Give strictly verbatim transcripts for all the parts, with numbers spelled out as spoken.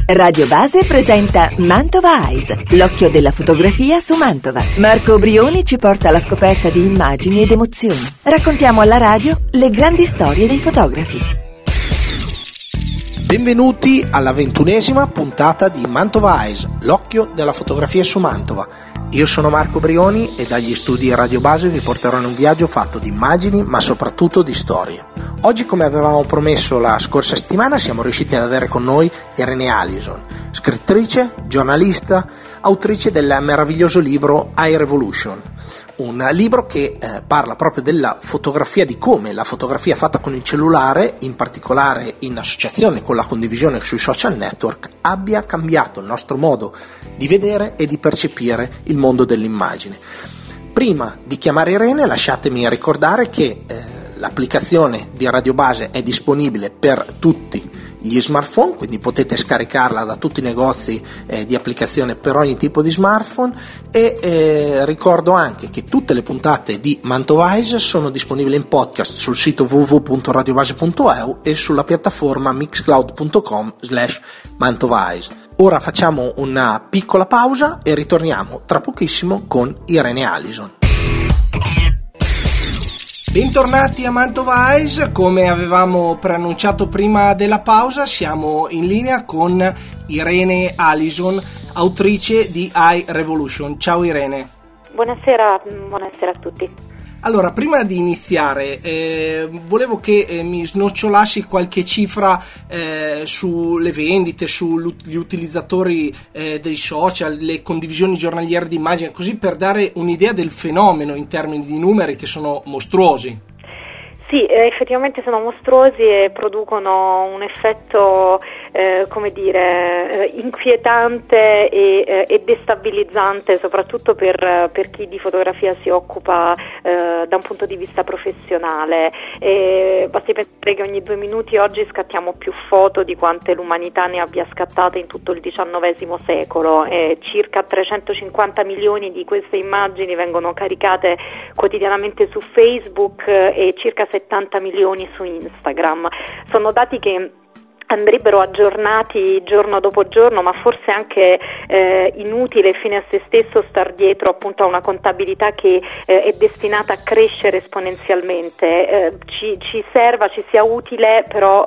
Radio Base presenta Mantova Eyes, l'occhio della fotografia su Mantova. Marco Brioni ci porta alla scoperta di immagini ed emozioni. Raccontiamo alla radio le grandi storie dei fotografi. Benvenuti alla ventunesima puntata di Mantova Eyes, l'occhio della fotografia su Mantova. Io sono Marco Brioni e dagli studi Radio Base vi porterò in un viaggio fatto di immagini ma soprattutto di storie. Oggi, come avevamo promesso la scorsa settimana, siamo riusciti ad avere con noi Irene Allison, scrittrice, giornalista, autrice del meraviglioso libro I Revolution, un libro che eh, parla proprio della fotografia, di come la fotografia fatta con il cellulare, in particolare in associazione con la condivisione sui social network, abbia cambiato il nostro modo di vedere e di percepire il mondo dell'immagine. Prima di chiamare Irene, lasciatemi ricordare che eh, l'applicazione di Radio Base è disponibile per tutti gli smartphone, quindi potete scaricarla da tutti i negozi eh, di applicazione per ogni tipo di smartphone e eh, ricordo anche che tutte le puntate di Mantova Eyes sono disponibili in podcast sul sito w w w punto radiobase punto e u e sulla piattaforma mixcloud punto com slash Mantova Eyes. Ora facciamo una piccola pausa e ritorniamo tra pochissimo con Irene Allison. Bentornati a Mantova Eyes, come avevamo preannunciato prima della pausa, siamo in linea con Irene Allison, autrice di I Revolution. Ciao Irene. Buonasera, buonasera a tutti. Allora, prima di iniziare, eh, volevo che eh, mi snocciolassi qualche cifra eh, sulle vendite, sugli utilizzatori eh, dei social, le condivisioni giornaliere di immagini, così per dare un'idea del fenomeno in termini di numeri che sono mostruosi. Sì, eh, effettivamente sono mostruosi e producono un effetto, eh, come dire, eh, inquietante e, eh, e destabilizzante, soprattutto per, per chi di fotografia si occupa eh, da un punto di vista professionale. E basti pensare che ogni due minuti oggi scattiamo più foto di quante l'umanità ne abbia scattate in tutto il diciannovesimo secolo. E circa trecentocinquanta milioni di queste immagini vengono caricate quotidianamente su Facebook e circa settanta milioni su Instagram. Sono dati che andrebbero aggiornati giorno dopo giorno, ma forse anche eh, inutile fine a se stesso star dietro appunto a una contabilità che eh, è destinata a crescere esponenzialmente. Eh, ci, ci serva, ci sia utile però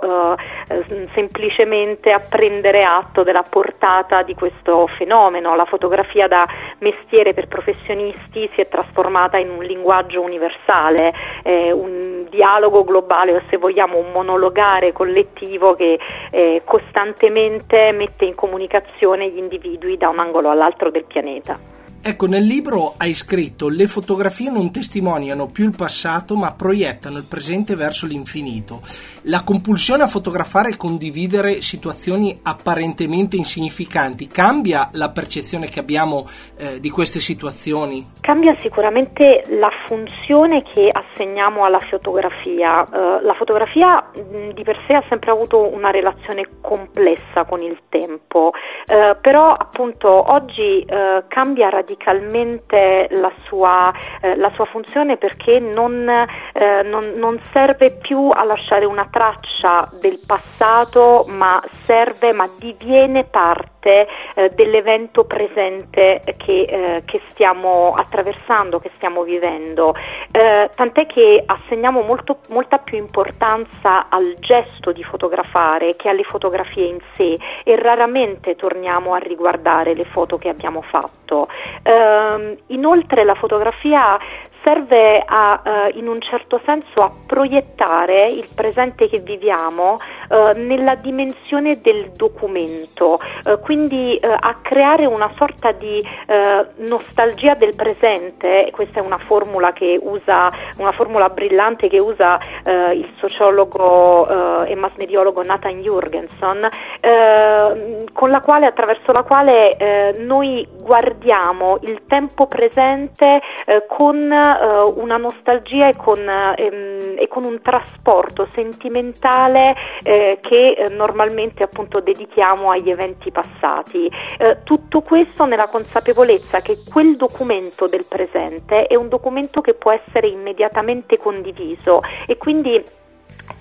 eh, semplicemente a prendere atto della portata di questo fenomeno. La fotografia da mestiere per professionisti si è trasformata in un linguaggio universale, eh, un dialogo globale, o se vogliamo un monologare collettivo che Eh, costantemente mette in comunicazione gli individui da un angolo all'altro del pianeta. Ecco, nel libro hai scritto: le fotografie non testimoniano più il passato ma proiettano il presente verso l'infinito. La compulsione a fotografare e condividere situazioni apparentemente insignificanti cambia la percezione che abbiamo eh, di queste situazioni? Cambia sicuramente la funzione che assegniamo alla fotografia. Uh, la fotografia mh, di per sé ha sempre avuto una relazione complessa con il tempo, uh, però appunto oggi uh, cambia radicalmente radicalmente la sua, eh, la sua funzione, perché non, eh, non, non serve più a lasciare una traccia del passato, ma serve, ma diviene parte eh, dell'evento presente che, eh, che stiamo attraversando, che stiamo vivendo. Eh, tant'è che assegniamo molto, molta più importanza al gesto di fotografare che alle fotografie in sé, e raramente torniamo a riguardare le foto che abbiamo fatto. Uh, inoltre la fotografia serve a, uh, in un certo senso a proiettare il presente che viviamo uh, nella dimensione del documento, uh, quindi uh, a creare una sorta di uh, nostalgia del presente. Questa è una formula che usa, una formula brillante che usa uh, il sociologo uh, e mass mediologo Nathan Jurgenson, uh, con la quale, attraverso la quale uh, noi guardiamo il tempo presente uh, con Uh, una nostalgia e con, ehm, e con un trasporto sentimentale eh, che eh, normalmente appunto dedichiamo agli eventi passati. Eh, tutto questo nella consapevolezza che quel documento del presente è un documento che può essere immediatamente condiviso, e quindi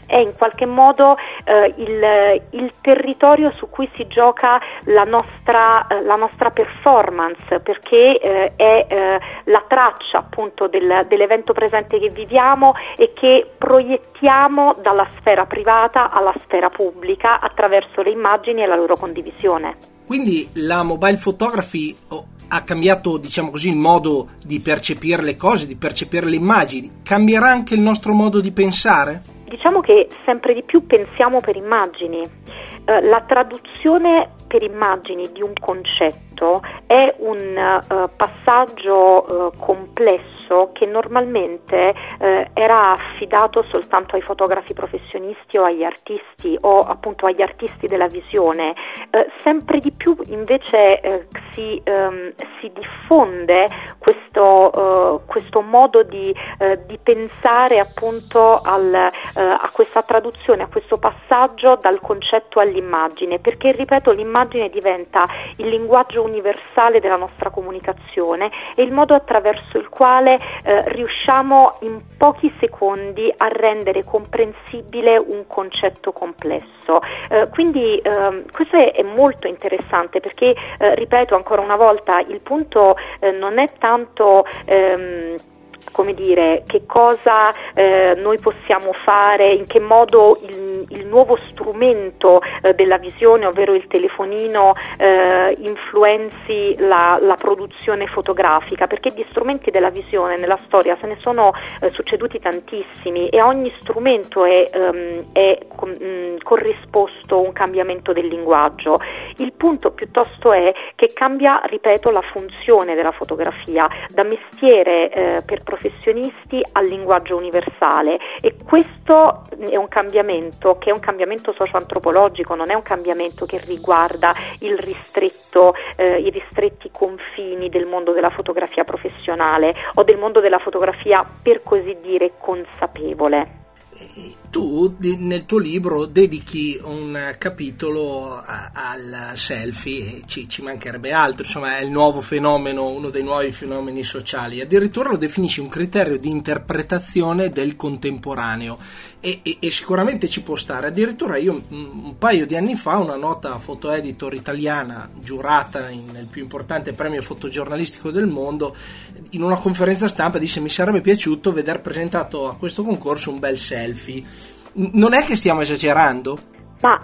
è in qualche modo eh, il, il territorio su cui si gioca la nostra, eh, la nostra performance, perché eh, è eh, la traccia appunto del, dell'evento presente che viviamo e che proiettiamo dalla sfera privata alla sfera pubblica attraverso le immagini e la loro condivisione. Quindi la mobile photography ha cambiato, diciamo così, il modo di percepire le cose, di percepire le immagini. Cambierà anche il nostro modo di pensare? Diciamo che sempre di più pensiamo per immagini. Eh, la traduzione per immagini di un concetto è un uh, passaggio uh, complesso che normalmente eh, era affidato soltanto ai fotografi professionisti o agli artisti o appunto agli artisti della visione. Eh, sempre di più invece eh, si, ehm, si diffonde questo, eh, questo modo di, eh, di pensare appunto al, eh, a questa traduzione, a questo passaggio dal concetto all'immagine, perché ripeto, l'immagine diventa il linguaggio universale della nostra comunicazione e il modo attraverso il quale Eh, riusciamo in pochi secondi a rendere comprensibile un concetto complesso. Eh, quindi eh, questo è, è molto interessante perché, eh, ripeto ancora una volta, il punto eh, non è tanto ehm, come dire, che cosa eh, noi possiamo fare, in che modo il, il nuovo strumento eh, della visione, ovvero il telefonino, eh, influenzi la, la produzione fotografica, perché di strumenti della visione nella storia se ne sono eh, succeduti tantissimi e a ogni strumento è, um, è com, um, corrisposto un cambiamento del linguaggio. Il punto piuttosto è che cambia, ripeto, la funzione della fotografia da mestiere eh, per professionisti al linguaggio universale, e questo è un cambiamento che è un cambiamento socio-antropologico, non è un cambiamento che riguarda il ristretto, eh, i ristretti confini del mondo della fotografia professionale o del mondo della fotografia per così dire consapevole. Tu nel tuo libro dedichi un capitolo a, al selfie, e ci, ci mancherebbe altro, insomma è il nuovo fenomeno, uno dei nuovi fenomeni sociali, addirittura lo definisci un criterio di interpretazione del contemporaneo e, e, e sicuramente ci può stare. Addirittura io un, un paio di anni fa una nota foto editor italiana giurata in, nel più importante premio fotogiornalistico del mondo, in una conferenza stampa disse: mi sarebbe piaciuto veder presentato a questo concorso un bel selfie. Non è che stiamo esagerando? Ma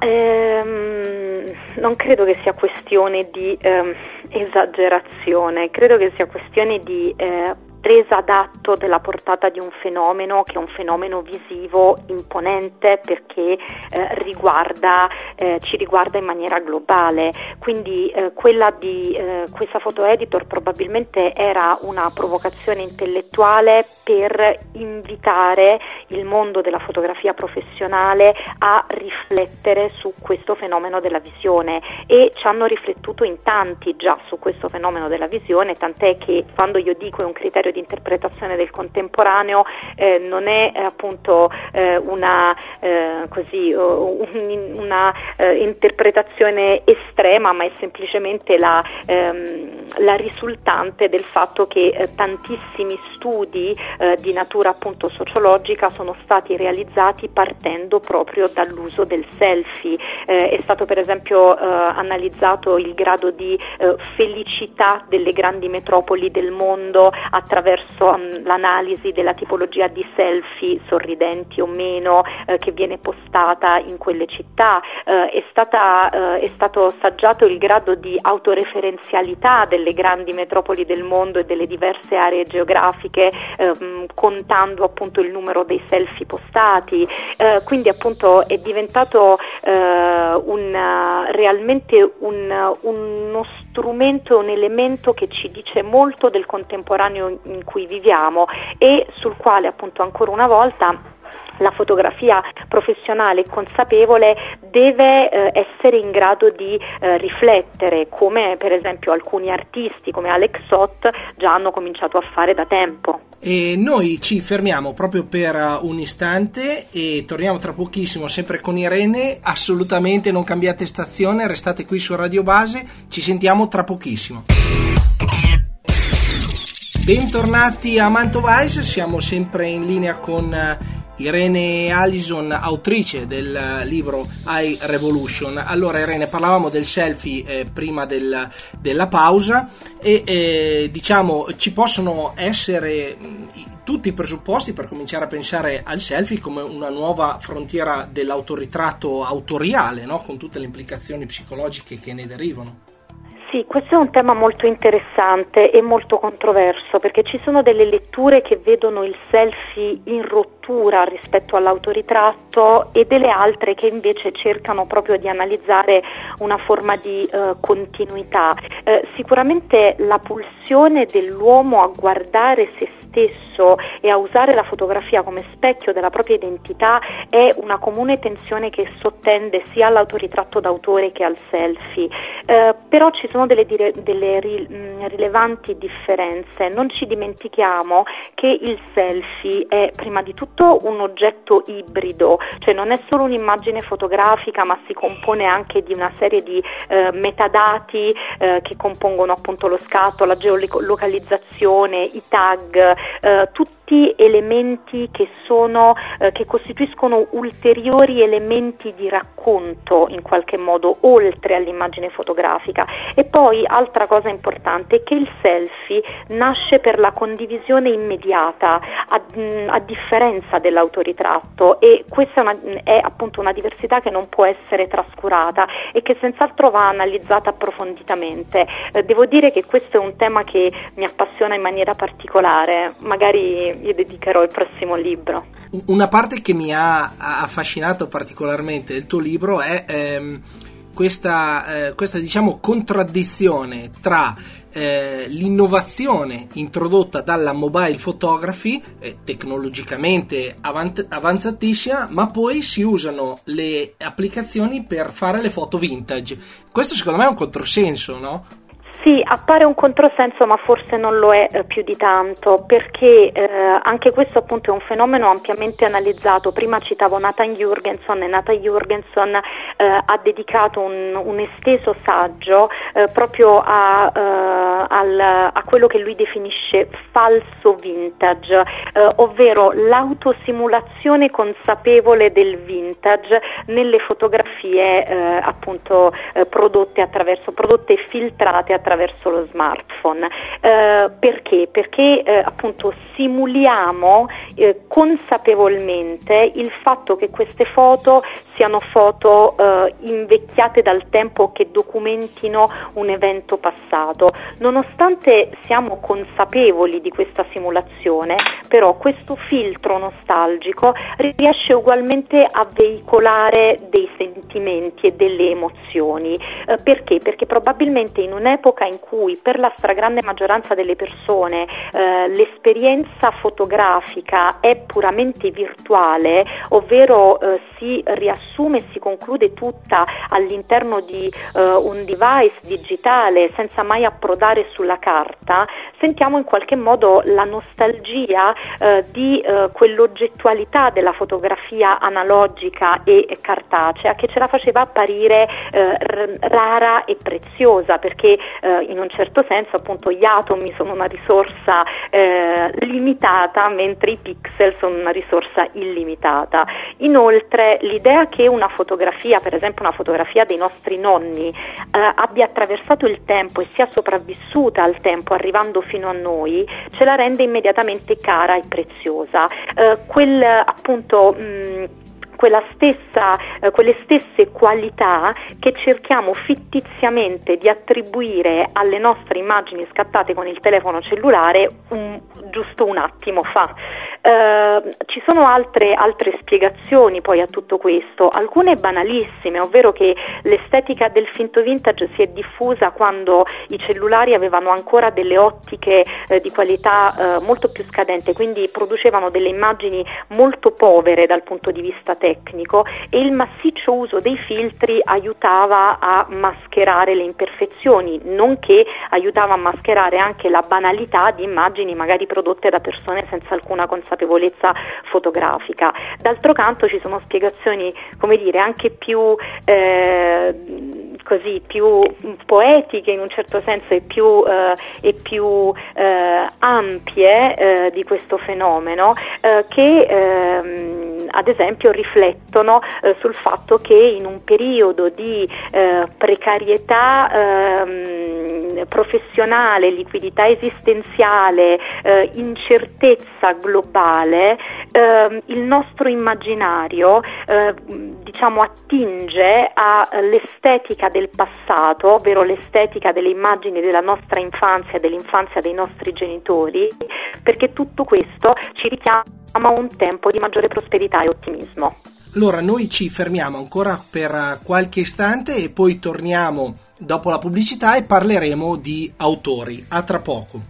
ehm, non credo che sia questione di ehm, esagerazione, credo che sia questione di eh, presa d'atto della portata di un fenomeno che è un fenomeno visivo imponente, perché eh, riguarda eh, ci riguarda in maniera globale. Quindi eh, quella di eh, questa foto editor probabilmente era una provocazione intellettuale per invitare il mondo della fotografia professionale a riflettere su questo fenomeno della visione, e ci hanno riflettuto in tanti già su questo fenomeno della visione, tant'è che quando io dico è un criterio di interpretazione del contemporaneo eh, non è eh, appunto eh, una eh, così un, una eh, interpretazione estrema, ma è semplicemente la, ehm, la risultante del fatto che eh, tantissimi studi eh, di natura appunto sociologica sono stati realizzati partendo proprio dall'uso del selfie. Eh, è stato per esempio eh, analizzato il grado di eh, felicità delle grandi metropoli del mondo attraverso um, l'analisi della tipologia di selfie, sorridenti o meno, eh, che viene postata in quelle città. Eh, è, stata, eh, è stato saggiato il grado di autoreferenzialità delle grandi metropoli del mondo e delle diverse aree geografiche, ehm, contando appunto il numero dei selfie postati. Eh, quindi appunto è diventato eh, un, realmente un, uno strumento, un elemento che ci dice molto del contemporaneo in cui viviamo e sul quale appunto ancora una volta la fotografia professionale e consapevole deve eh, essere in grado di eh, riflettere, come per esempio alcuni artisti come Alex Sott già hanno cominciato a fare da tempo. E noi ci fermiamo proprio per un istante e torniamo tra pochissimo sempre con Irene. Assolutamente non cambiate stazione, restate qui su Radio Base, ci sentiamo tra pochissimo. Bentornati a Mantova Eyes, siamo sempre in linea con Irene Allison, autrice del libro I Revolution. Allora Irene, parlavamo del selfie eh, prima del, della pausa e eh, diciamo ci possono essere mh, tutti i presupposti per cominciare a pensare al selfie come una nuova frontiera dell'autoritratto autoriale, no? Con tutte le implicazioni psicologiche che ne derivano. Sì, questo è un tema molto interessante e molto controverso, perché ci sono delle letture che vedono il selfie in rottura rispetto all'autoritratto e delle altre che invece cercano proprio di analizzare una forma di eh, continuità. Eh, sicuramente la pulsione dell'uomo a guardare se stesso e a usare la fotografia come specchio della propria identità è una comune tensione che sottende sia all'autoritratto d'autore che al selfie. Eh, però ci sono delle, dire, delle ri, mh, rilevanti differenze. Non ci dimentichiamo che il selfie è prima di tutto un oggetto ibrido, cioè non è solo un'immagine fotografica, ma si compone anche di una serie di eh, metadati eh, che compongono appunto lo scatto, la geolocalizzazione, i tag, eh, tutti elementi che sono eh, che costituiscono ulteriori elementi di racconto in qualche modo oltre all'immagine fotografica. E poi altra cosa importante è che il selfie nasce per la condivisione immediata a, a differenza dell'autoritratto, e questa è, una, è appunto una diversità che non può essere trascurata e che senz'altro va analizzata approfonditamente. Eh, devo dire che questo è un tema che mi appassiona in maniera particolare, magari gli dedicherò il prossimo libro. Una parte che mi ha affascinato particolarmente del tuo libro è ehm, questa, eh, questa diciamo contraddizione tra eh, l'innovazione introdotta dalla mobile photography, eh, tecnologicamente avant- avanzatissima, ma poi si usano le applicazioni per fare le foto vintage. Questo secondo me è un controsenso, no? Sì, appare un controsenso, ma forse non lo è eh, più di tanto, perché eh, anche questo appunto è un fenomeno ampiamente analizzato. Prima citavo Nathan Jurgenson, e Nathan Jurgenson eh, ha dedicato un, un esteso saggio eh, proprio a, eh, al, a quello che lui definisce falso vintage, eh, ovvero l'autosimulazione consapevole del vintage nelle fotografie eh, appunto eh, prodotte attraverso, prodotte e filtrate attraverso attraverso lo smartphone. Eh, perché? Perché eh, appunto simuliamo eh, consapevolmente il fatto che queste foto siano foto eh, invecchiate dal tempo, che documentino un evento passato. Nonostante siamo consapevoli di questa simulazione, però questo filtro nostalgico riesce ugualmente a veicolare dei sentimenti e delle emozioni. Eh, perché? Perché probabilmente in un'epoca in cui per la stragrande maggioranza delle persone eh, l'esperienza fotografica è puramente virtuale, ovvero eh, si riassume e si conclude tutta all'interno di eh, un device digitale senza mai approdare sulla carta, sentiamo in qualche modo la nostalgia eh, di eh, quell'oggettualità della fotografia analogica e cartacea che ce la faceva apparire eh, r- rara e preziosa, perché eh, in un certo senso appunto gli atomi sono una risorsa eh, limitata, mentre i pixel sono una risorsa illimitata. Inoltre l'idea che una fotografia, per esempio una fotografia dei nostri nonni, eh, abbia attraversato il tempo e sia sopravvissuta al tempo arrivando fino a noi, ce la rende immediatamente cara e preziosa. Eh, quel appunto mh, quella stessa, eh, quelle stesse qualità che cerchiamo fittiziamente di attribuire alle nostre immagini scattate con il telefono cellulare un, giusto un attimo fa. Eh, ci sono altre, altre spiegazioni poi a tutto questo, alcune banalissime, ovvero che l'estetica del finto vintage si è diffusa quando i cellulari avevano ancora delle ottiche eh, di qualità eh, molto più scadente, quindi producevano delle immagini molto povere dal punto di vista tecnico, tecnico e il massiccio uso dei filtri aiutava a mascherare le imperfezioni, nonché aiutava a mascherare anche la banalità di immagini magari prodotte da persone senza alcuna consapevolezza fotografica. D'altro canto ci sono spiegazioni, come dire, anche più eh, così più poetiche in un certo senso e più, eh, e più eh, ampie eh, di questo fenomeno eh, che ehm, ad esempio riflettono eh, sul fatto che in un periodo di eh, precarietà ehm, professionale, liquidità esistenziale, eh, incertezza globale, eh, il nostro immaginario eh, diciamo attinge all'estetica del passato, ovvero l'estetica delle immagini della nostra infanzia e dell'infanzia dei nostri genitori, perché tutto questo ci richiama a un tempo di maggiore prosperità e ottimismo. Allora noi ci fermiamo ancora per qualche istante e poi torniamo dopo la pubblicità e parleremo di autori. A tra poco.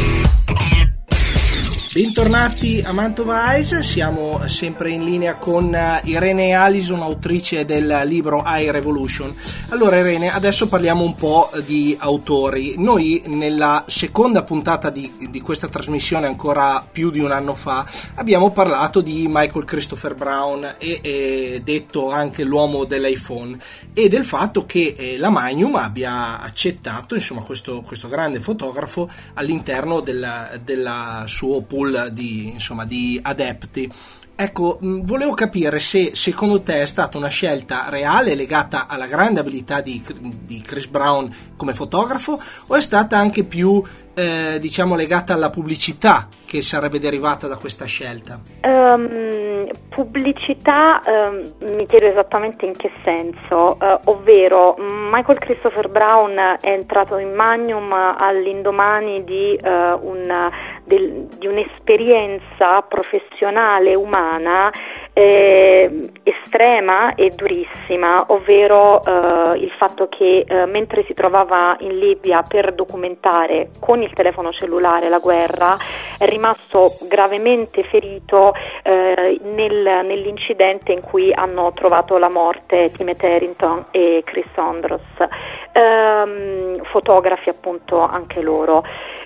Bentornati a Mantova Eyes, siamo sempre in linea con Irene Alison, autrice del libro I Revolution. Allora Irene, adesso parliamo un po' di autori. Noi nella seconda puntata di, di questa trasmissione, ancora più di un anno fa, abbiamo parlato di Michael Christopher Brown e, e detto anche l'uomo dell'iPhone, e del fatto che eh, la Magnum abbia accettato insomma questo, questo grande fotografo all'interno della, della suo pool di, insomma, di adepti. Ecco, volevo capire se secondo te è stata una scelta reale legata alla grande abilità di, di Chris Brown come fotografo, o è stata anche più eh, diciamo legata alla pubblicità che sarebbe derivata da questa scelta? Um, pubblicità, um, mi chiedo esattamente in che senso, uh, ovvero Michael Christopher Brown è entrato in Magnum all'indomani di uh, un Del, di un'esperienza professionale umana eh, estrema e durissima, ovvero eh, il fatto che eh, mentre si trovava in Libia per documentare con il telefono cellulare la guerra, è rimasto gravemente ferito eh, nel, nell'incidente in cui hanno trovato la morte Timothy Harrington e Chris Andros, ehm, fotografi appunto anche loro.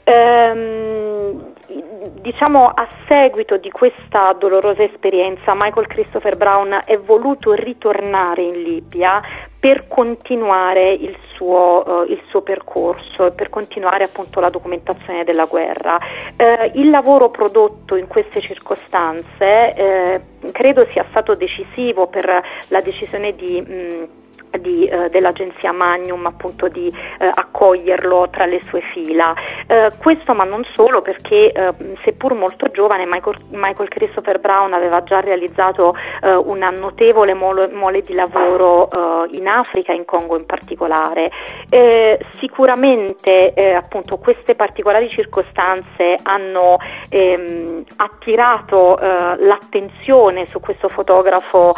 Ehm, diciamo a seguito di questa dolorosa esperienza Michael Christopher Brown è voluto ritornare in Libia per continuare il suo, uh, il suo percorso e per continuare appunto la documentazione della guerra. Uh, il lavoro prodotto in queste circostanze uh, credo sia stato decisivo per la decisione di mh, Di, eh, dell'agenzia Magnum appunto di eh, accoglierlo tra le sue fila. Eh, questo ma non solo, perché eh, seppur molto giovane Michael, Michael Christopher Brown aveva già realizzato eh, una notevole mole, mole di lavoro eh, in Africa, in Congo in particolare. Eh, sicuramente eh, appunto queste particolari circostanze hanno ehm, attirato eh, l'attenzione su questo fotografo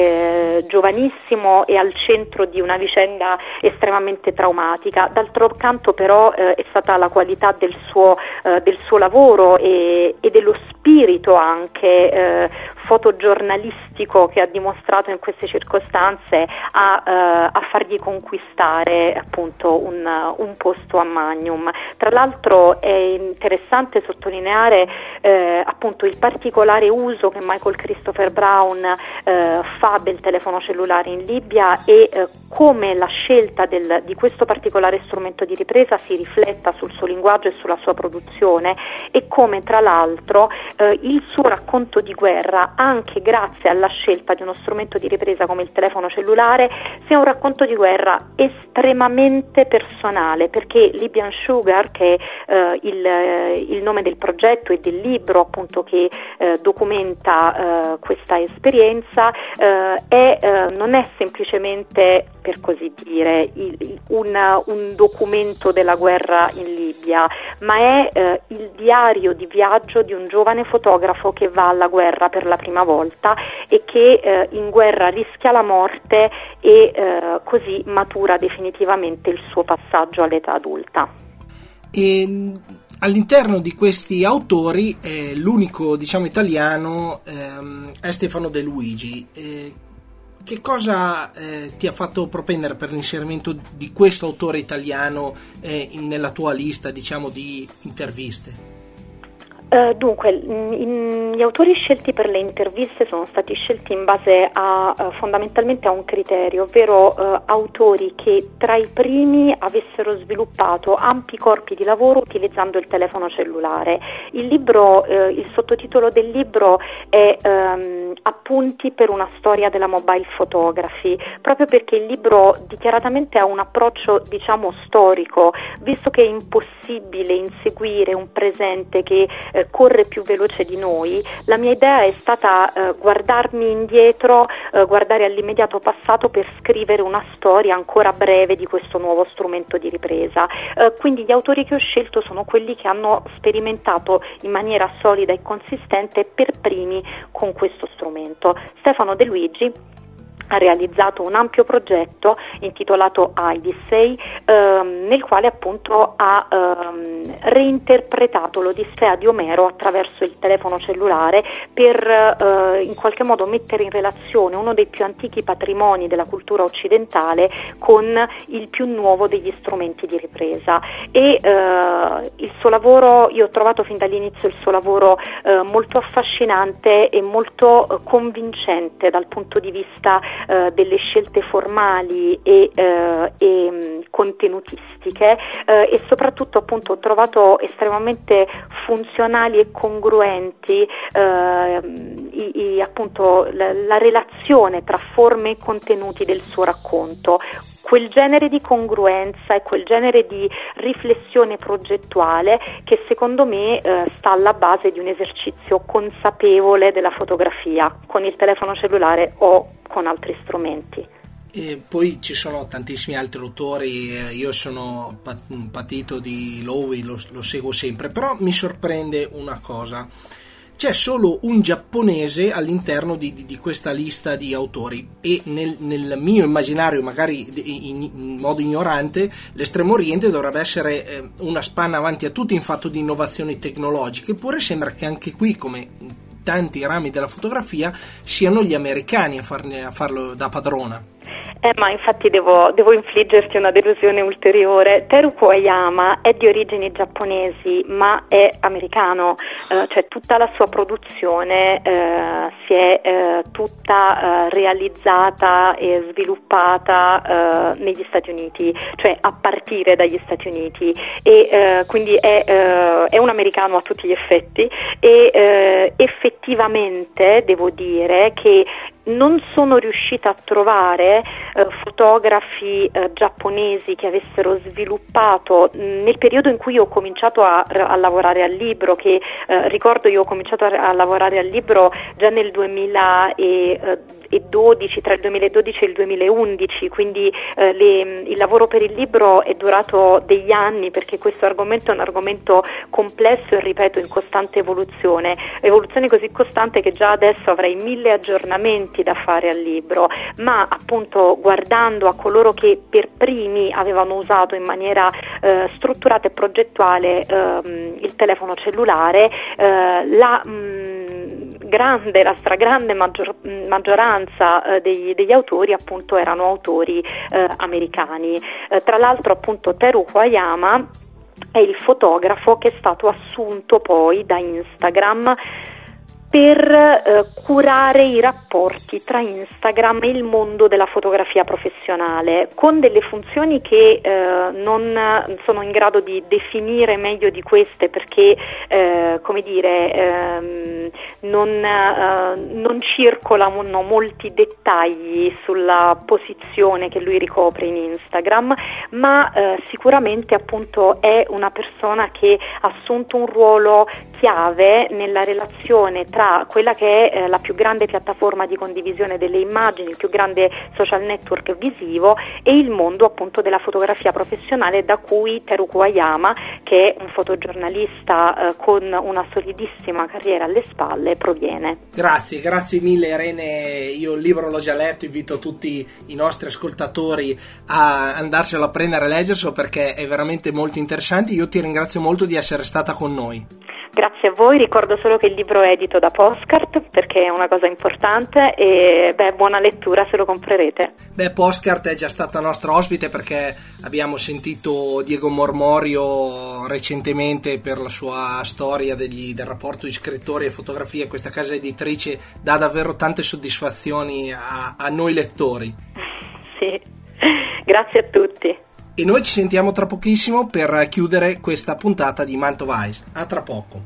eh, giovanissimo e al centro di una vicenda estremamente traumatica. D'altro canto però eh, è stata la qualità del suo, eh, del suo lavoro e, e dello spirito anche eh, fotogiornalistico che ha dimostrato in queste circostanze a, eh, a fargli conquistare appunto un, un posto a Magnum. Tra l'altro è interessante sottolineare eh, appunto il particolare uso che Michael Christopher Brown eh, fa del telefono cellulare in Libia e eh, come la scelta del, di questo particolare strumento di ripresa si rifletta sul suo linguaggio e sulla sua produzione, e come tra l'altro eh, il suo racconto di guerra, anche grazie alla scelta di uno strumento di ripresa come il telefono cellulare, sia un racconto di guerra estremamente personale, perché Libyan Sugar, che è eh, il, il nome del progetto e del libro appunto che eh, documenta eh, questa esperienza, eh, è, eh, non è semplicemente, per così dire, il, un, un documento della guerra in Libia, ma è eh, il diario di viaggio di un giovane fotografo che va alla guerra per la prima volta e che eh, in guerra rischia la morte e eh, così matura definitivamente il suo passaggio all'età adulta. E all'interno di questi autori eh, l'unico diciamo italiano ehm, è Stefano De Luigi. Eh, Che cosa eh, ti ha fatto propendere per l'inserimento di questo autore italiano eh, in, nella tua lista, diciamo, di interviste? Uh, dunque, in, gli autori scelti per le interviste sono stati scelti in base a uh, fondamentalmente a un criterio, ovvero uh, autori che tra i primi avessero sviluppato ampi corpi di lavoro utilizzando il telefono cellulare. Il libro, uh, il sottotitolo del libro è um, Appunti per una storia della mobile photography, proprio perché il libro dichiaratamente ha un approccio, diciamo, storico, visto che è impossibile inseguire un presente che uh, corre più veloce di noi. La mia idea è stata eh, guardarmi indietro, eh, guardare all'immediato passato per scrivere una storia ancora breve di questo nuovo strumento di ripresa. Eh, quindi gli autori che ho scelto sono quelli che hanno sperimentato in maniera solida e consistente per primi con questo strumento. Stefano De Luigi ha realizzato un ampio progetto intitolato Odyssey, ehm, nel quale appunto ha ehm, reinterpretato l'Odissea di Omero attraverso il telefono cellulare per eh, in qualche modo mettere in relazione uno dei più antichi patrimoni della cultura occidentale con il più nuovo degli strumenti di ripresa. E eh, il suo lavoro, io ho trovato fin dall'inizio il suo lavoro eh, molto affascinante e molto eh, convincente dal punto di vista Uh, delle scelte formali e, uh, e um, contenutistiche uh, e soprattutto appunto ho trovato estremamente funzionali e congruenti uh, i, i, appunto la, la relazione tra forme e contenuti del suo racconto. Quel genere di congruenza e quel genere di riflessione progettuale che secondo me eh, sta alla base di un esercizio consapevole della fotografia con il telefono cellulare o con altri strumenti. E poi ci sono tantissimi altri autori, io sono patito di Lowe, lo, lo seguo sempre, però mi sorprende una cosa. C'è solo un giapponese all'interno di, di, di questa lista di autori e nel, nel mio immaginario, magari in, in modo ignorante, l'Estremo Oriente dovrebbe essere eh, una spanna avanti a tutti in fatto di innovazioni tecnologiche, eppure sembra che anche qui, come in tanti rami della fotografia, siano gli americani a, farne, a farlo da padrona. Eh, ma infatti devo, devo infliggerti una delusione ulteriore. Teru Koyama è di origini giapponesi ma è americano, eh, cioè tutta la sua produzione eh, si è eh, tutta eh, realizzata e sviluppata eh, negli Stati Uniti, cioè a partire dagli Stati Uniti, e eh, quindi è, eh, è un americano a tutti gli effetti e eh, effettivamente devo dire che non sono riuscita a trovare eh, fotografi eh, giapponesi che avessero sviluppato mh, nel periodo in cui io ho cominciato a, a lavorare al libro, che eh, ricordo io ho cominciato a, a lavorare al libro già nel duemiladodici, tra il duemiladodici e il duemilaundici, quindi eh, le, il lavoro per il libro è durato degli anni, perché questo argomento è un argomento complesso e, ripeto, in costante evoluzione, evoluzione così costante che già adesso avrei mille aggiornamenti da fare al libro, ma appunto guardando a coloro che per primi avevano usato in maniera eh, strutturata e progettuale eh, il telefono cellulare, eh, la mh, grande, la stragrande maggior, maggioranza eh, degli, degli autori appunto erano autori eh, americani. Eh, tra l'altro appunto Teru Koyama è il fotografo che è stato assunto poi da Instagram per eh, curare i rapporti tra Instagram e il mondo della fotografia professionale, con delle funzioni che eh, non sono in grado di definire meglio di queste, perché eh, come dire ehm, non, eh, non circolano molti dettagli sulla posizione che lui ricopre in Instagram, ma eh, sicuramente appunto è una persona che ha assunto un ruolo chiave nella relazione tra quella che è eh, la più grande piattaforma di condivisione delle immagini, il più grande social network visivo, e il mondo appunto della fotografia professionale, da cui Teru Koyama, che è un fotogiornalista eh, con una solidissima carriera alle spalle, proviene. Grazie, grazie mille Irene, io il libro l'ho già letto, invito tutti i nostri ascoltatori a andarselo a prendere e leggerselo perché è veramente molto interessante. Io ti ringrazio molto di essere stata con noi. Grazie a voi, ricordo solo che il libro è edito da Postcard perché è una cosa importante e beh, buona lettura se lo comprerete. Beh, Postcard è già stata nostra ospite perché abbiamo sentito Diego Mormorio recentemente per la sua storia degli, del rapporto di scrittori e fotografia. Questa casa editrice dà davvero tante soddisfazioni a, a noi lettori. Sì, grazie a tutti. E noi ci sentiamo tra pochissimo per chiudere questa puntata di Mantova Eyes. A tra poco.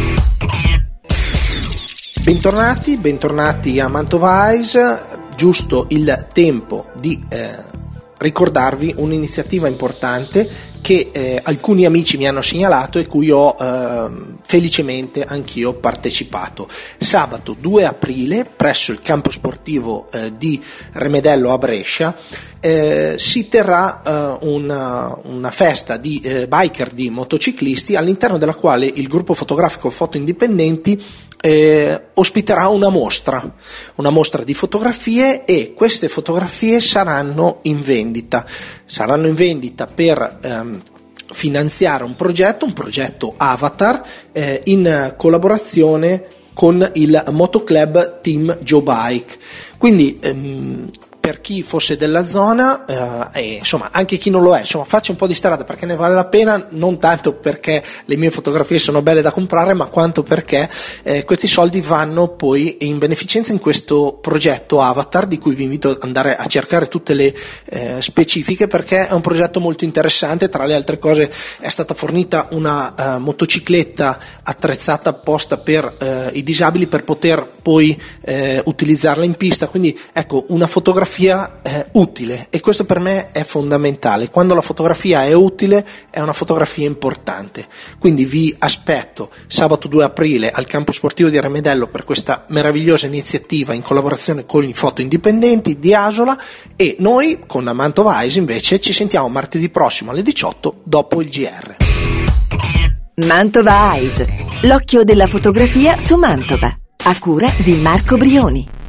Bentornati, bentornati a Mantova Eyes. Giusto il tempo di eh, ricordarvi un'iniziativa importante che eh, alcuni amici mi hanno segnalato e cui ho eh, felicemente anch'io partecipato. Sabato due aprile presso il campo sportivo eh, di Remedello a Brescia eh, si terrà eh, una, una festa di eh, biker, di motociclisti, all'interno della quale il gruppo fotografico Foto Indipendenti eh, ospiterà una mostra, una mostra di fotografie, e queste fotografie saranno in vendita, saranno in vendita per ehm, finanziare un progetto, un progetto Avatar eh, in collaborazione con il Motoclub Team Joe Bike. Quindi ehm, per chi fosse della zona eh, e insomma anche chi non lo è, insomma faccia un po' di strada perché ne vale la pena, non tanto perché le mie fotografie sono belle da comprare, ma quanto perché eh, questi soldi vanno poi in beneficenza in questo progetto Avatar, di cui vi invito ad andare a cercare tutte le eh, specifiche, perché è un progetto molto interessante. Tra le altre cose è stata fornita una uh, motocicletta attrezzata apposta per uh, i disabili per poter poi uh, utilizzarla in pista, quindi ecco una fotografia Eh, utile, e questo per me è fondamentale. Quando la fotografia è utile è una fotografia importante. Quindi vi aspetto sabato due aprile al campo sportivo di Remedello per questa meravigliosa iniziativa in collaborazione con i Foto Indipendenti di Asola, e noi con Mantova Eyes invece ci sentiamo martedì prossimo alle diciotto dopo il G R. Mantova Eyes, l'occhio della fotografia su Mantova, a cura di Marco Brioni.